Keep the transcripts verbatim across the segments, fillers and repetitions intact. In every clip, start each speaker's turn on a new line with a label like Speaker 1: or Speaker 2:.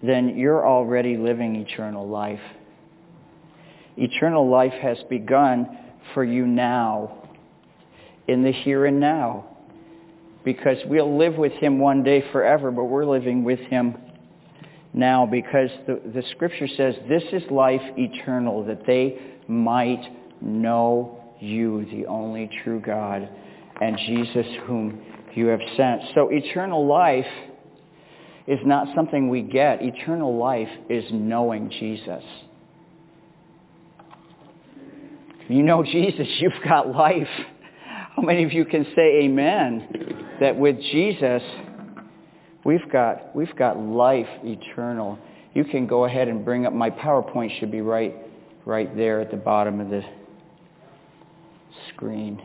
Speaker 1: then you're already living eternal life. Eternal life has begun for you now, in the here and now, because we'll live with him one day forever, but we're living with him now because the, the Scripture says this is life eternal, that they might know you, the only true God, and Jesus whom you have sent. So eternal life is not something we get. Eternal life is knowing Jesus. If you know Jesus, you've got life. How many of you can say amen? That with Jesus, we've got we've got life eternal. You can go ahead and bring up, my PowerPoint should be right right there at the bottom of the screen.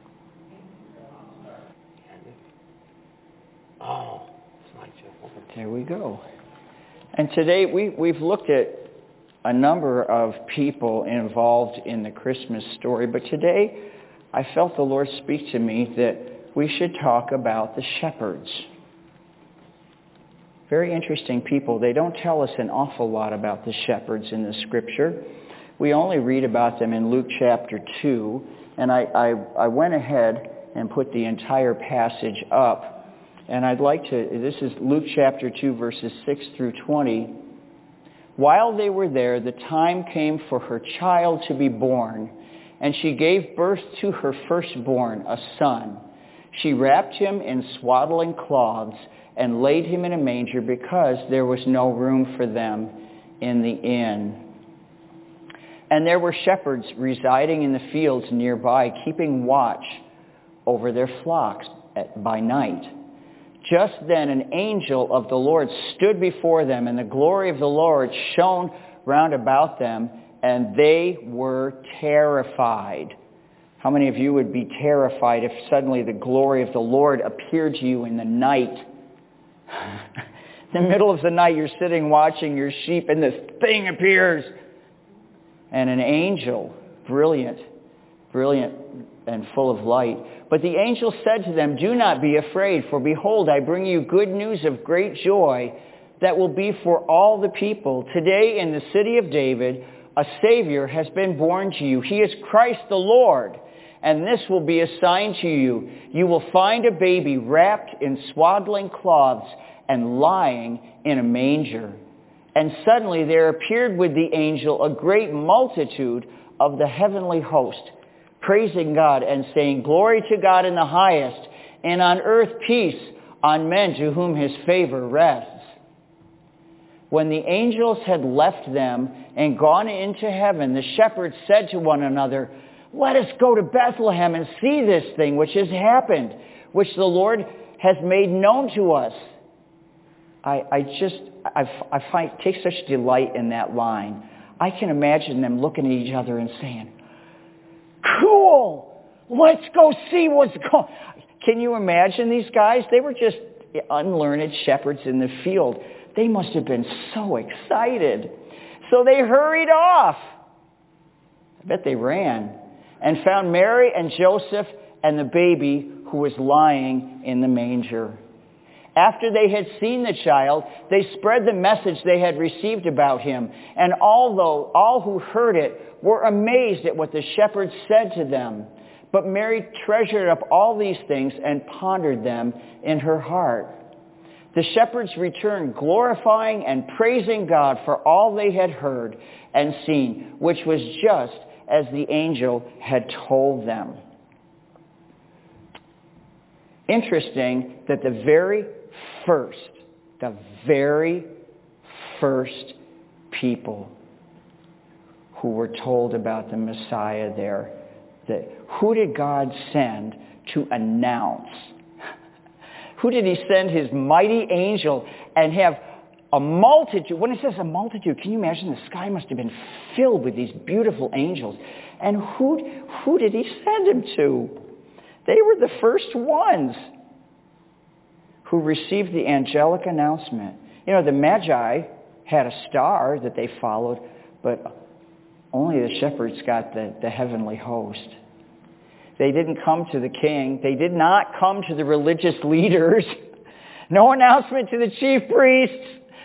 Speaker 2: Oh,
Speaker 1: there we go. And today we, we've looked at a number of people involved in the Christmas story, but today I felt the Lord speak to me that we should talk about the shepherds. Very interesting people. They don't tell us an awful lot about the shepherds in the Scripture. We only read about them in Luke chapter two, and I, I, I went ahead and put the entire passage up. And I'd like to, this is Luke chapter two, verses six through twenty. While they were there, the time came for her child to be born, and she gave birth to her firstborn, a son. She wrapped him in swaddling cloths and laid him in a manger because there was no room for them in the inn. And there were shepherds residing in the fields nearby, keeping watch over their flocks at, by night. Just then an angel of the Lord stood before them, and the glory of the Lord shone round about them, and they were terrified. How many of you would be terrified if suddenly the glory of the Lord appeared to you in the night? In the middle of the night, you're sitting watching your sheep, and this thing appears. And an angel, brilliant, brilliant and full of light. But the angel said to them, "Do not be afraid, for behold, I bring you good news of great joy that will be for all the people. Today in the city of David, a Savior has been born to you. He is Christ the Lord. And this will be a sign to you. You will find a baby wrapped in swaddling cloths and lying in a manger." And suddenly there appeared with the angel a great multitude of the heavenly host, praising God and saying, "Glory to God in the highest, and on earth peace on men to whom his favor rests." When the angels had left them and gone into heaven, the shepherds said to one another, "Let us go to Bethlehem and see this thing which has happened, which the Lord has made known to us." I, I just, I, I find, take such delight in that line. I can imagine them looking at each other and saying, "Cool, let's go see what's going on." Can you imagine these guys? They were just unlearned shepherds in the field. They must have been so excited. So they hurried off. I bet they ran and found Mary and Joseph and the baby who was lying in the manger. After they had seen the child, they spread the message they had received about him. And although all who heard it were amazed at what the shepherds said to them, but Mary treasured up all these things and pondered them in her heart. The shepherds returned, glorifying and praising God for all they had heard and seen, which was just as the angel had told them. Interesting that the very first, the very first people who were told about the Messiah there, that who did God send to announce? Who did he send his mighty angel and have a multitude? When it says a multitude, can you imagine the sky must have been filled with these beautiful angels? And who, who did he send them to? They were the first ones who received the angelic announcement. You know, the Magi had a star that they followed, but only the shepherds got the, the heavenly host. They didn't come to the king. They did not come to the religious leaders. No announcement to the chief priests.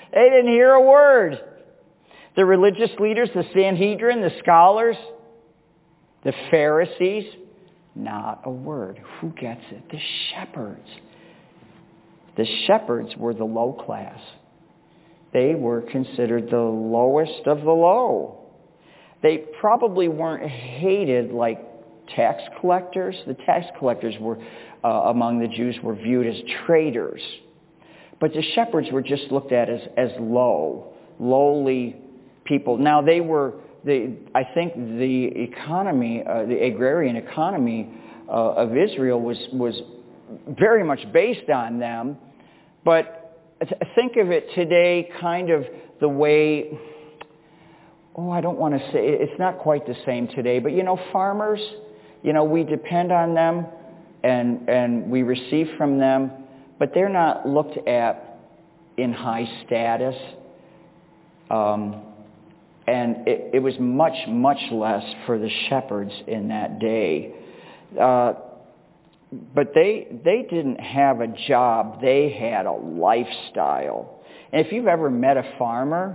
Speaker 1: They didn't hear a word. The religious leaders, the Sanhedrin, the scholars, the Pharisees, not a word. Who gets it? The shepherds. The shepherds were the low class. They were considered the lowest of the low. They probably weren't hated like tax collectors. The tax collectors were, uh, among the Jews, were viewed as traitors. But the shepherds were just looked at as, as low, lowly people. Now they were, the, I think the economy, uh, the agrarian economy uh, of Israel was, was very much based on them. But think of it today kind of the way, oh, I don't want to say, it's not quite the same today, but you know, farmers, you know, we depend on them and, and we receive from them, but they're not looked at in high status. Um, and it, it was much, much less for the shepherds in that day. Uh, but they they didn't have a job. They had a lifestyle. And if you've ever met a farmer,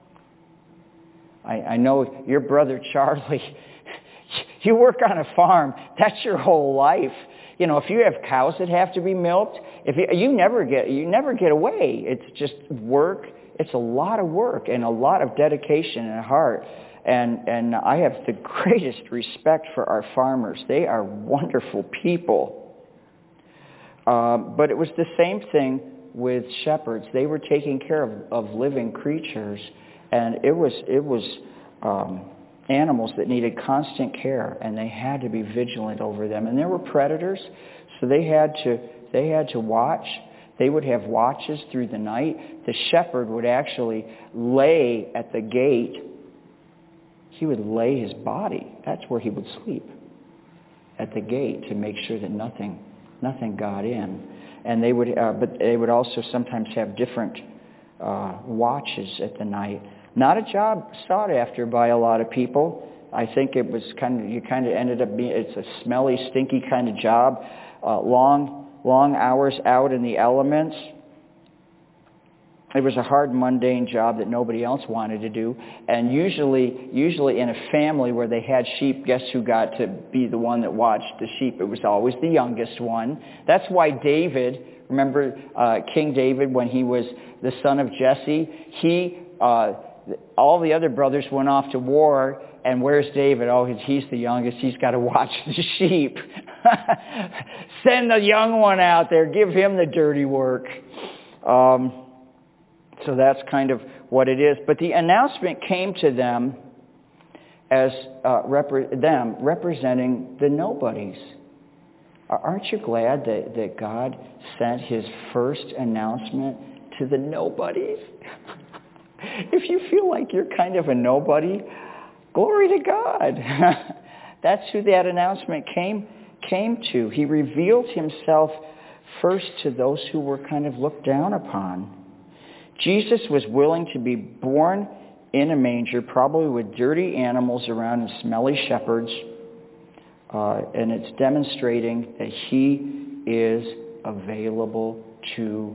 Speaker 1: I, I know your brother Charlie, you work on a farm, that's your whole life. You know, if you have cows that have to be milked, if you, you never get you never get away. It's just work. It's a lot of work and a lot of dedication and heart. And and I have the greatest respect for our farmers. They are wonderful people. Uh, but it was the same thing with shepherds. They were taking care of, of living creatures, and it was it was um, animals that needed constant care, and they had to be vigilant over them. And there were predators, so they had to they had to watch. They would have watches through the night. The shepherd would actually lay at the gate. He would lay his body. That's where he would sleep, at the gate, to make sure that nothing, nothing got in. And they would, uh, but they would also sometimes have different uh, watches at the night. Not a job sought after by a lot of people. I think it was kind of you kind of ended up being it's a smelly, stinky kind of job. Uh, long. Long hours out in the elements. It was a hard, mundane job that nobody else wanted to do. And usually, usually in a family where they had sheep, guess who got to be the one that watched the sheep? It was always the youngest one. That's why David, remember uh, King David when he was the son of Jesse? He, uh, all the other brothers went off to war. And where's David? Oh, he's the youngest. He's got to watch the sheep. Send the young one out there. Give him the dirty work. Um, so that's kind of what it is. But the announcement came to them as uh, repre- them representing the nobodies. Aren't you glad that, that God sent his first announcement to the nobodies? If you feel like you're kind of a nobody, glory to God. That's who that announcement came came to. He revealed himself first to those who were kind of looked down upon. Jesus was willing to be born in a manger, probably with dirty animals around and smelly shepherds. Uh, and it's demonstrating that he is available to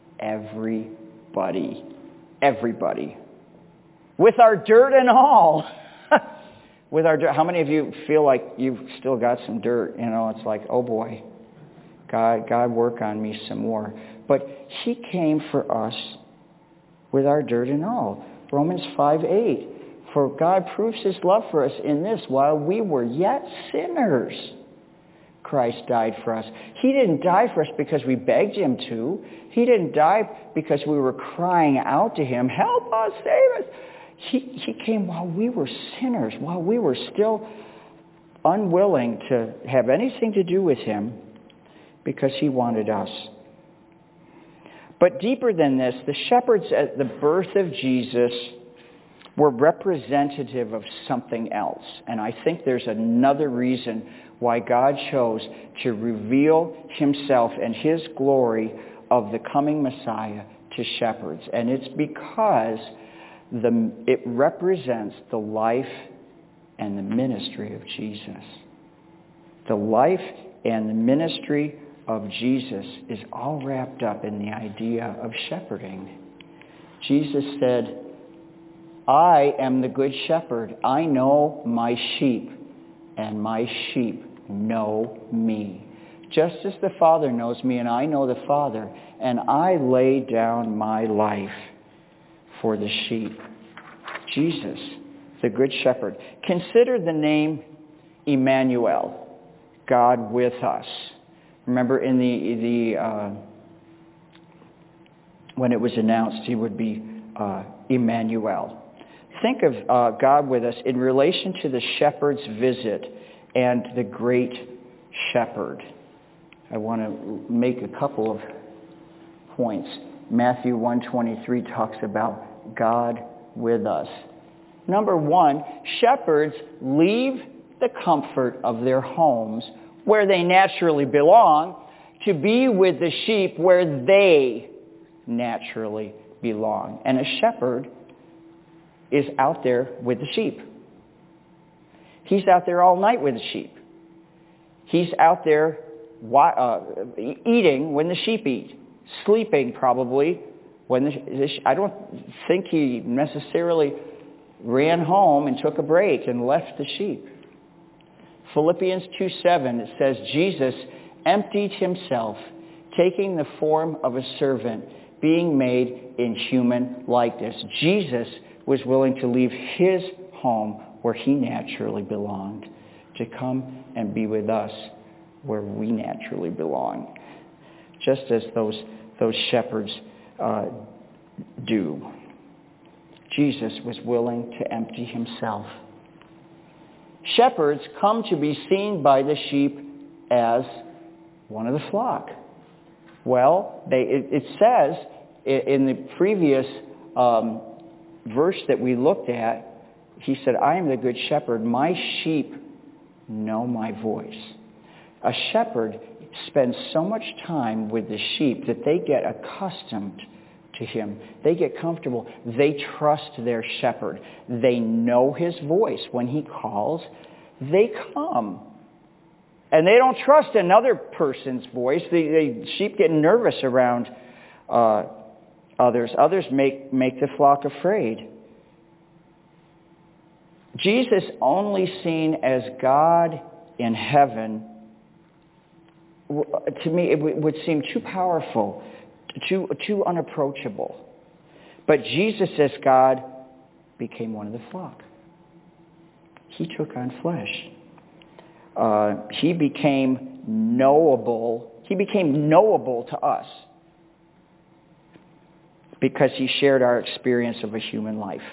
Speaker 1: everybody. Everybody. With our dirt and all. With our dirt. How many of you feel like you've still got some dirt? You know, it's like, oh boy, God, God work on me some more. But he came for us with our dirt and all. Romans five eight. For God proves his love for us in this, while we were yet sinners, Christ died for us. He didn't die for us because we begged him to. He didn't die because we were crying out to him, help us, save us. He, he came while we were sinners, while we were still unwilling to have anything to do with him, because he wanted us. But deeper than this, the shepherds at the birth of Jesus were representative of something else. And I think there's another reason why God chose to reveal himself and his glory of the coming Messiah to shepherds. And it's because the, it represents the life and the ministry of Jesus. The life and the ministry of Jesus is all wrapped up in the idea of shepherding. Jesus said, I am the good shepherd. I know my sheep, and my sheep know me. Just as the Father knows me, and I know the Father, and I lay down my life for the sheep. Jesus, the good shepherd. Consider the name Emmanuel, God with us. Remember in the, the uh, when it was announced he would be uh, Emmanuel. Think of uh, God with us in relation to the shepherd's visit and the great shepherd. I want to make a couple of points. Matthew one twenty-three talks about God with us. Number one, shepherds leave the comfort of their homes where they naturally belong to be with the sheep where they naturally belong. And a shepherd is out there with the sheep. He's out there all night with the sheep. He's out there uh, eating when the sheep eat, sleeping probably when the, the I don't think he necessarily ran home and took a break and left the sheep. Philippians two seven, it says, Jesus emptied himself, taking the form of a servant, being made in human likeness. Jesus was willing to leave his home where he naturally belonged to come and be with us where we naturally belong, just as those, those shepherds uh, do. Jesus was willing to empty himself. Shepherds come to be seen by the sheep as one of the flock. Well, they, it, it says in the previous um, verse that we looked at, he said, I am the good shepherd. My sheep know my voice. A shepherd spends so much time with the sheep that they get accustomed to him. They get comfortable. They trust their shepherd. They know his voice. When he calls, they come. And they don't trust another person's voice. The, the sheep get nervous around uh, others. Others make, make the flock afraid. Jesus, only seen as God in heaven, to me it would seem too powerful, too, too unapproachable. But Jesus as God became one of the flock. He took on flesh. Uh, he became knowable. He became knowable to us because he shared our experience of a human life.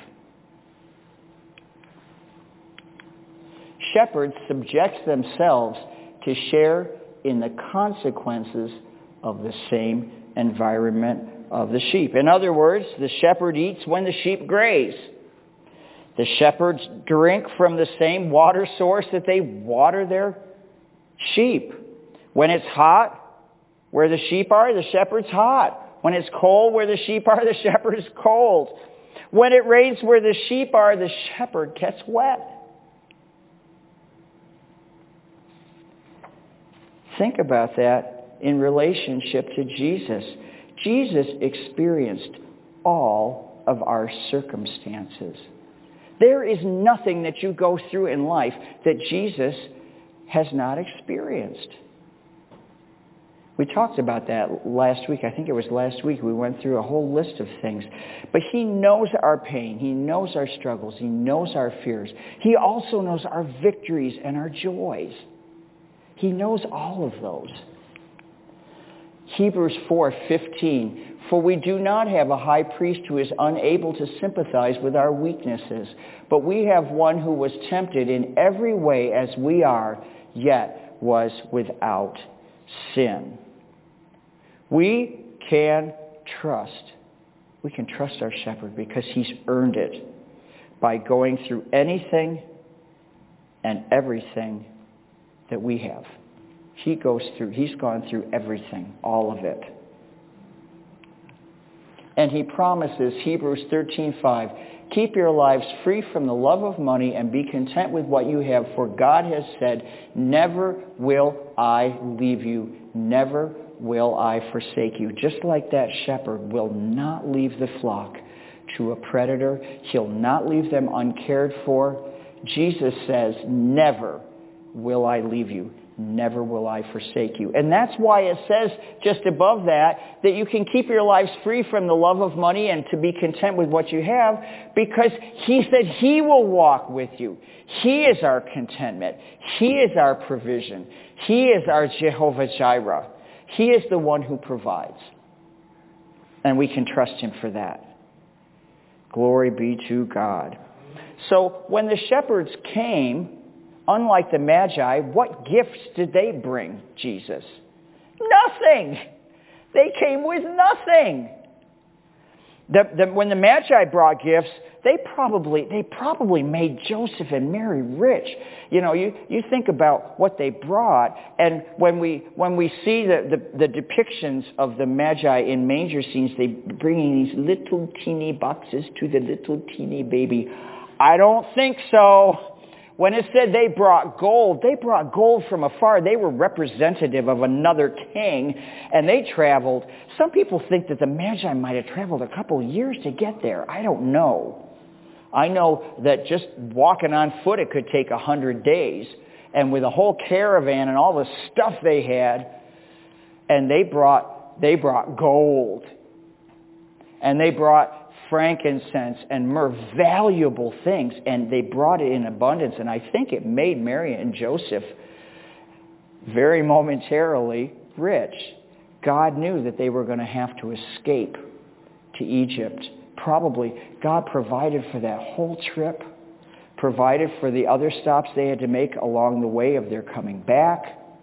Speaker 1: Shepherds subject themselves to share in the consequences of the same environment of the sheep. In other words, the shepherd eats when the sheep graze. The shepherds drink from the same water source that they water their sheep. When it's hot, where the sheep are, the shepherd's hot. When it's cold, where the sheep are, the shepherd is cold. When it rains, where the sheep are, the shepherd gets wet. Think about that in relationship to Jesus. Jesus experienced all of our circumstances. There is nothing that you go through in life that Jesus has not experienced. We talked about that last week. I think it was last week. We went through a whole list of things. But he knows our pain. He knows our struggles. He knows our fears. He also knows our victories and our joys. He knows all of those. Hebrews four fifteen, for we do not have a high priest who is unable to sympathize with our weaknesses, but we have one who was tempted in every way as we are, yet was without sin. We can trust. We can trust our shepherd because he's earned it by going through anything and everything that we have. He goes through, he's gone through everything, all of it. And he promises, Hebrews thirteen five, keep your lives free from the love of money and be content with what you have, for God has said, never will I leave you, never will I forsake you. Just like that shepherd will not leave the flock to a predator. He'll not leave them uncared for. Jesus says, never will I leave you. Never will I forsake you. And that's why it says just above that, that you can keep your lives free from the love of money and to be content with what you have, because he said he will walk with you. He is our contentment. He is our provision. He is our Jehovah Jireh. He is the one who provides. And we can trust him for that. Glory be to God. So when the shepherds came, unlike the Magi, what gifts did they bring Jesus? Nothing. They came with nothing. The, the, when the Magi brought gifts, they probably they probably made Joseph and Mary rich. You know, you, you think about what they brought, and when we when we see the, the, the depictions of the Magi in manger scenes, they bringing these little teeny boxes to the little teeny baby. I don't think so. When it said they brought gold, they brought gold from afar. They were representative of another king, and they traveled. Some people think that the Magi might have traveled a couple years to get there. I don't know. I know that just walking on foot, it could take a hundred days. And with a whole caravan and all the stuff they had, and they brought, they brought gold. And they brought frankincense and myrrh, valuable things, and they brought it in abundance. And I think it made Mary and Joseph very momentarily rich. God knew that they were going to have to escape to Egypt. Probably God provided for that whole trip, provided for the other stops they had to make along the way of their coming back.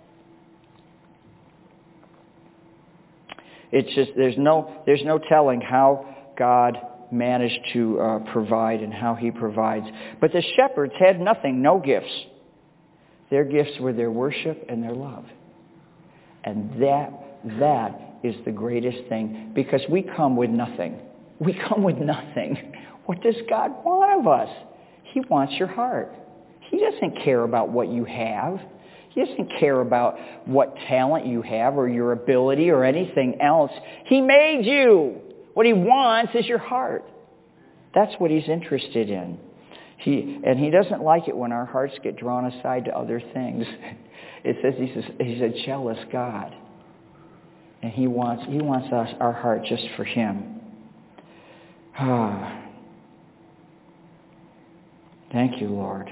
Speaker 1: It's just, there's no, there's no telling how God managed to uh, provide and how he provides. But the shepherds had nothing, no gifts. Their gifts were their worship and their love. And that, that is the greatest thing, because we come with nothing. We come with nothing. What does God want of us? He wants your heart. He doesn't care about what you have. He doesn't care about what talent you have or your ability or anything else. He made you. What he wants is your heart. That's what he's interested in. He and he doesn't like it when our hearts get drawn aside to other things. It says he's a, he's a jealous God. And he wants he wants us our heart just for him. Ah. Thank you, Lord.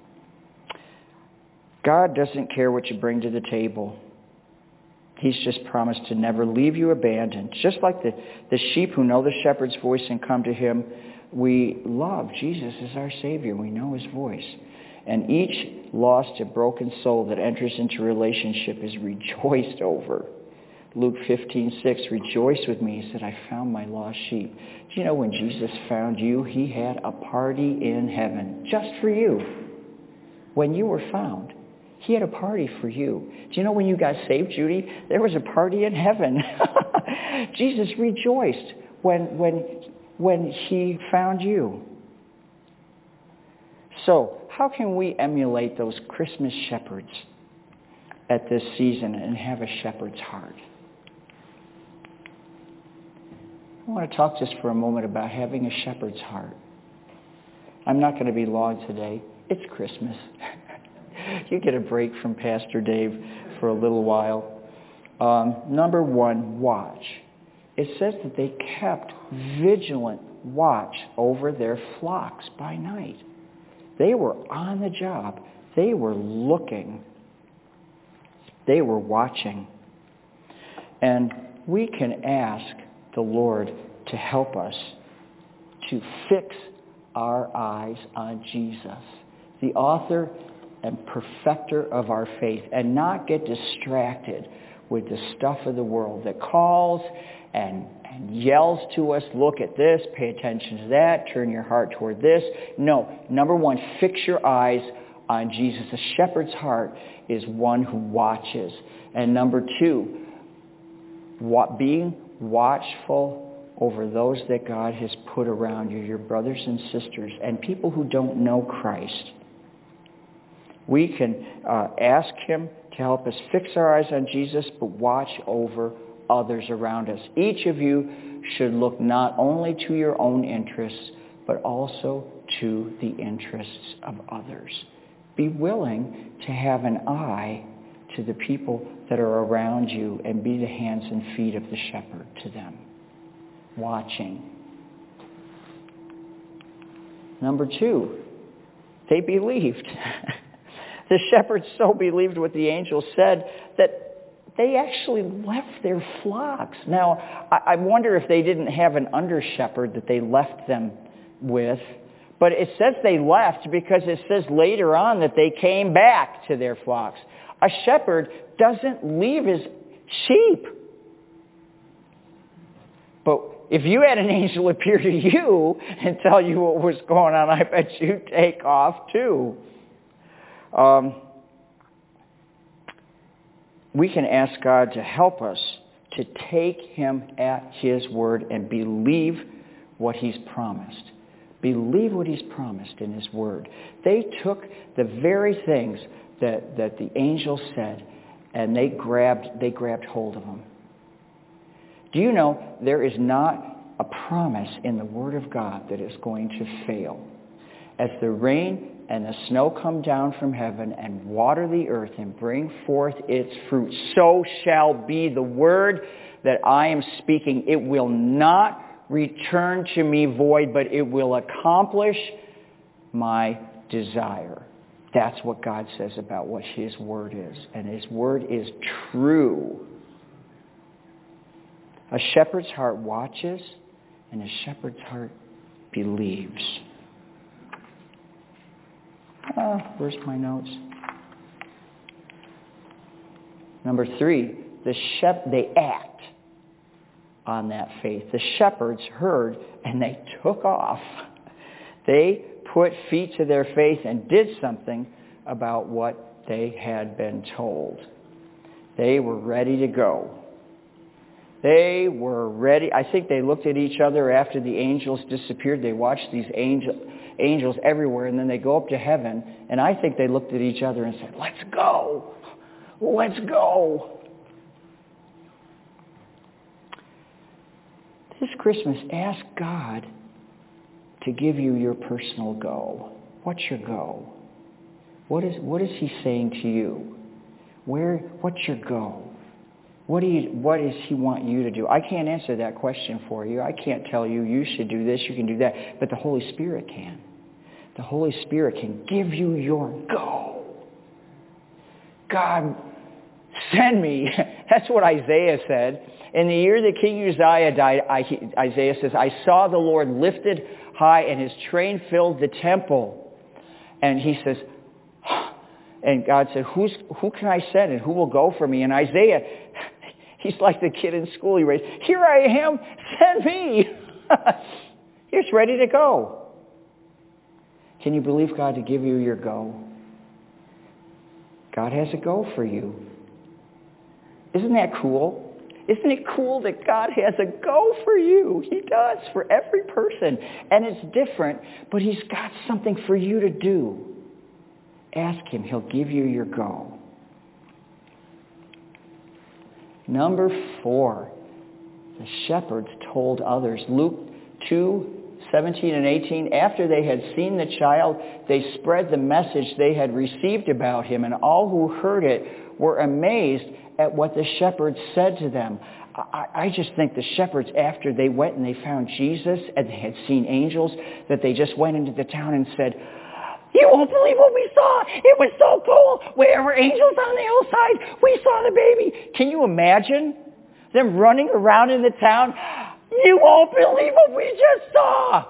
Speaker 1: God doesn't care what you bring to the table. He's just promised to never leave you abandoned. Just like the, the sheep who know the shepherd's voice and come to him, we love Jesus as our Savior. We know his voice. And each lost or broken soul that enters into relationship is rejoiced over. Luke fifteen six, rejoice with me. He said, I found my lost sheep. Do you know when Jesus found you, he had a party in heaven just for you. When you were found, he had a party for you. Do you know when you got saved, Judy? There was a party in heaven. Jesus rejoiced when, when, when he found you. So, how can we emulate those Christmas shepherds at this season and have a shepherd's heart? I want to talk just for a moment about having a shepherd's heart. I'm not going to be long today. It's Christmas. You get a break from Pastor Dave for a little while. Um, number one, watch. It says that they kept vigilant watch over their flocks by night. They were on the job. They were looking. They were watching. And we can ask the Lord to help us to fix our eyes on Jesus, the author and perfecter of our faith, and not get distracted with the stuff of the world that calls and, and yells to us, look at this, pay attention to that, turn your heart toward this. No, number one, fix your eyes on Jesus. A shepherd's heart is one who watches. And number two, what, being watchful over those that God has put around you, your brothers and sisters, and people who don't know Christ. We can uh, ask him to help us fix our eyes on Jesus, but watch over others around us. Each of you should look not only to your own interests, but also to the interests of others. Be willing to have an eye to the people that are around you and be the hands and feet of the shepherd to them, watching. Number two, they believed. The shepherds so believed what the angel said that they actually left their flocks. Now, I wonder if they didn't have an under-shepherd that they left them with. But it says they left because it says later on that they came back to their flocks. A shepherd doesn't leave his sheep. But if you had an angel appear to you and tell you what was going on, I bet you'd take off too. Um, we can ask God to help us to take him at his word and believe what he's promised. Believe what he's promised in his word. They took the very things that, that the angel said, and they grabbed, they grabbed hold of them. Do you know there is not a promise in the word of God that is going to fail? As the rain and the snow come down from heaven and water the earth and bring forth its fruit, so shall be the word that I am speaking. It will not return to me void, but it will accomplish my desire. That's what God says about what his word is. And his word is true. A shepherd's heart watches, and a shepherd's heart believes. Uh, where's my notes? Number three, the shep- they act on that faith. The shepherds heard and they took off. They put feet to their faith and did something about what they had been told. They were ready to go. They were ready. I think they looked at each other after the angels disappeared. They watched these angel, angels everywhere, and then they go up to heaven. And I think they looked at each other and said, let's go. Let's go. This Christmas, ask God to give you your personal go. What's your go? What is, what is he saying to you? Where? What's your go? What do you, what does he want you to do? I can't answer that question for you. I can't tell you, you should do this, you can do that. But the Holy Spirit can. The Holy Spirit can give you your go. God, send me. That's what Isaiah said. In the year that King Uzziah died, Isaiah says, I saw the Lord lifted high and his train filled the temple. And he says, and God said, Who's, who can I send and who will go for me? And Isaiah, he's like the kid in school he raised. Here I am, send me. He's ready to go. Can you believe God to give you your go? God has a go for you. Isn't that cool? Isn't it cool that God has a go for you? He does, for every person. And it's different, but he's got something for you to do. Ask him. He'll give you your go. Number four, the shepherds told others. Luke two, seventeen and eighteen, after they had seen the child, they spread the message they had received about him, and all who heard it were amazed at what the shepherds said to them. I, I just think the shepherds, after they went and they found Jesus and they had seen angels, that they just went into the town and said, you won't believe what we saw. It was so cool. There were angels on the hillside. We saw the baby. Can you imagine them running around in the town? You won't believe what we just saw.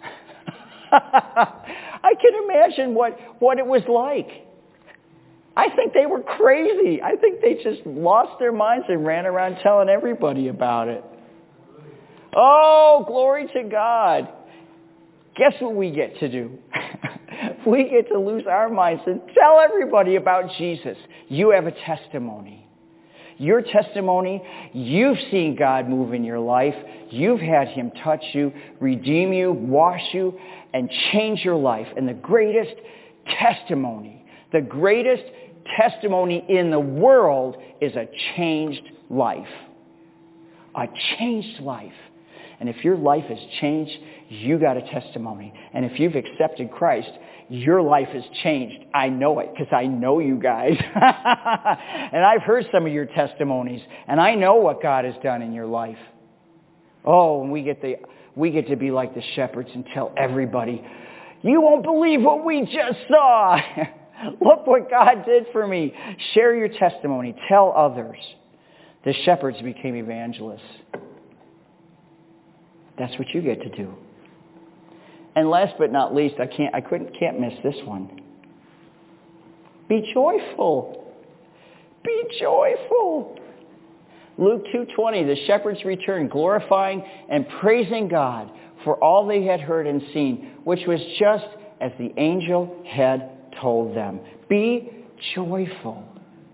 Speaker 1: I can imagine what, what it was like. I think they were crazy. I think they just lost their minds and ran around telling everybody about it. Oh, glory to God. Guess what we get to do? We get to lose our minds and tell everybody about Jesus. You have a testimony. Your testimony, you've seen God move in your life. You've had him touch you, redeem you, wash you, and change your life. And the greatest testimony, the greatest testimony in the world is a changed life. A changed life. And if your life has changed, you got a testimony. And if you've accepted Christ, your life has changed. I know it because I know you guys. And I've heard some of your testimonies. And I know what God has done in your life. Oh, and we get the we get to be like the shepherds and tell everybody, you won't believe what we just saw. Look what God did for me. Share your testimony. Tell others. The shepherds became evangelists. That's what you get to do. And last but not least, I can't I couldn't can't miss this one. Be joyful. Be joyful. Luke two twenty, the shepherds returned, glorifying and praising God for all they had heard and seen, which was just as the angel had told them. Be joyful.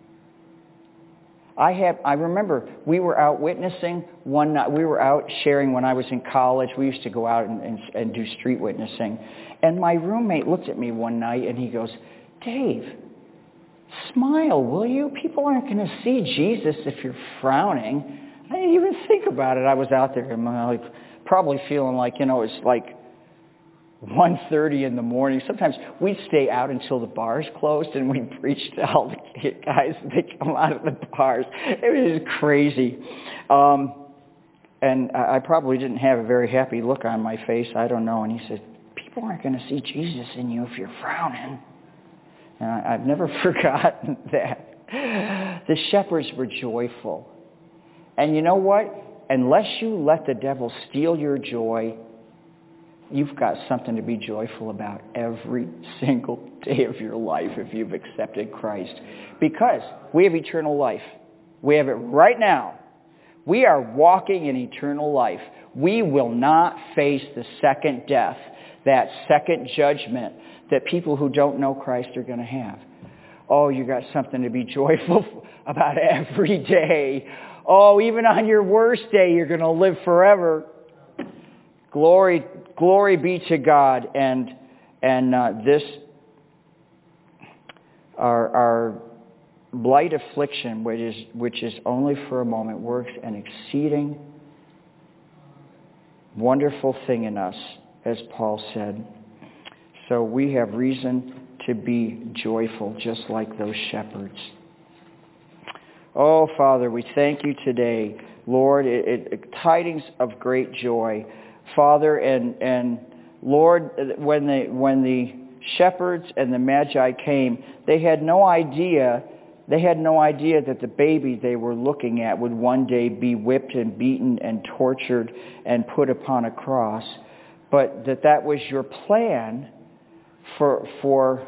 Speaker 1: I have. I remember we were out witnessing one night. We were out sharing when I was in college. We used to go out and, and, and do street witnessing. And my roommate looked at me one night and he goes, Dave, smile, will you? People aren't going to see Jesus if you're frowning. I didn't even think about it. I was out there and I'm like, probably feeling like, you know, it's like one thirty in the morning. Sometimes we'd stay out until the bars closed and we'd preach to all the guys that come out of the bars. It was crazy. Um, and I probably didn't have a very happy look on my face. I don't know. And he said, people aren't going to see Jesus in you if you're frowning. And I, I've never forgotten that. The shepherds were joyful. And you know what? Unless you let the devil steal your joy, you've got something to be joyful about every single day of your life if you've accepted Christ. Because we have eternal life. We have it right now. We are walking in eternal life. We will not face the second death, that second judgment that people who don't know Christ are going to have. Oh, you got something to be joyful about every day. Oh, even on your worst day, you're going to live forever. Glory, glory be to God, and and uh, this our our light affliction, which is which is only for a moment, works an exceeding wonderful thing in us, as Paul said. So we have reason to be joyful, just like those shepherds. Oh, Father, we thank you today, Lord. It, it, tidings of great joy. Father, and and Lord, when the when the shepherds and the magi came, they had no idea they had no idea that the baby they were looking at would one day be whipped and beaten and tortured and put upon a cross, but that that was your plan for for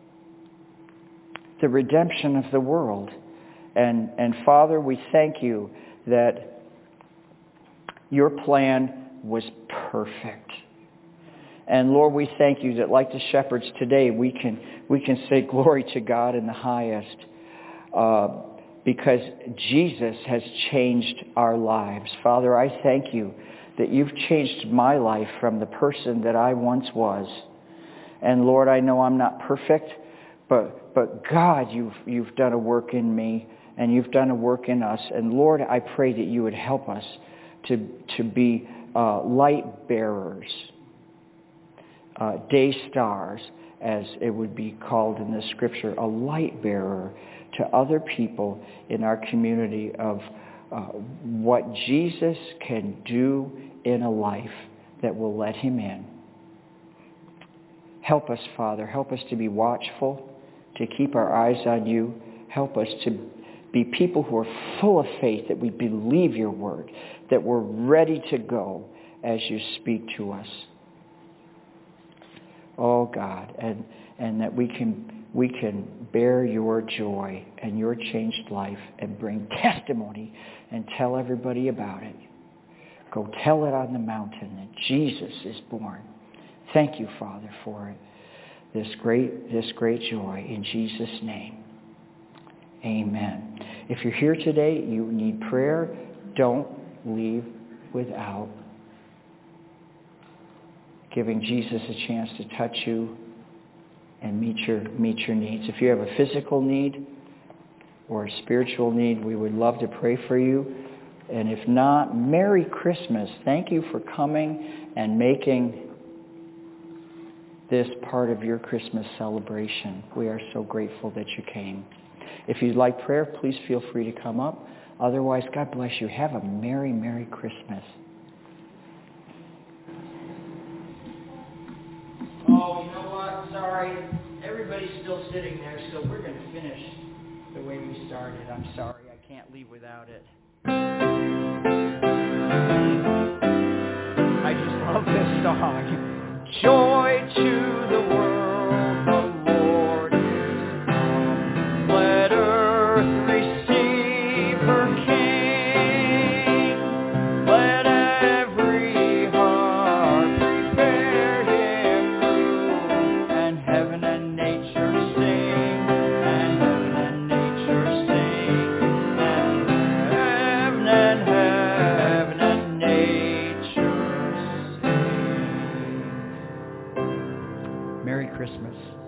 Speaker 1: the redemption of the world. And and Father, we thank you that your plan was perfect. And Lord, we thank you that like the shepherds today, we can we can say glory to God in the highest uh, because Jesus has changed our lives. Father, I thank you that you've changed my life from the person that I once was. And Lord, I know I'm not perfect, but but God, you've you've done a work in me and you've done a work in us. And Lord, I pray that you would help us to to be Uh, light bearers, uh, day stars, as it would be called in the scripture, a light bearer to other people in our community of uh, what Jesus can do in a life that will let him in. Help us, Father. Help us to be watchful, to keep our eyes on you. Help us to be people who are full of faith, that we believe your word, that we're ready to go as you speak to us. Oh God, and and that we can we can bear your joy and your changed life and bring testimony and tell everybody about it. Go tell it on the mountain that Jesus is born. Thank you, Father, for it. This great this great joy in Jesus' name. Amen. If you're here today, you need prayer, don't leave without giving Jesus a chance to touch you and meet your meet your needs. If you have a physical need or a spiritual need, we would love to pray for you. And if not, Merry Christmas. Thank you for coming and making this part of your Christmas celebration. We are so grateful that you came. If you'd like prayer, please feel free to come up. Otherwise, God bless you. Have a Merry, Merry Christmas. Oh, you know what? Sorry. Everybody's still sitting there, so we're going to finish the way we started. I'm sorry. I can't leave without it. I just love this song. Joy to the world, the Lord is come. Let earth receive her King. Let every heart prepare him room. And heaven and nature sing, and heaven and nature sing, and heaven and heaven and nature sing. Merry Christmas.